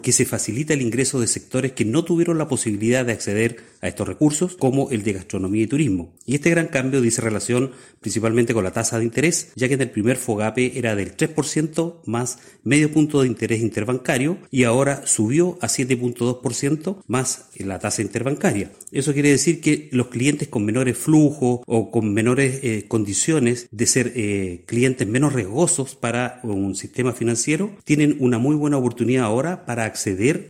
que se facilita el ingreso de sectores que no tuvieron la posibilidad de acceder a estos recursos, como el de gastronomía y turismo. Y este gran cambio dice relación principalmente con la tasa de interés, ya que en el primer FOGAPE era del 3% más medio punto de interés interbancario y ahora subió a 7.2% más la tasa interbancaria. Eso quiere decir que los clientes con menores flujos o con menores condiciones de ser clientes menos riesgosos para un sistema financiero tienen una muy buena oportunidad ahora para acceder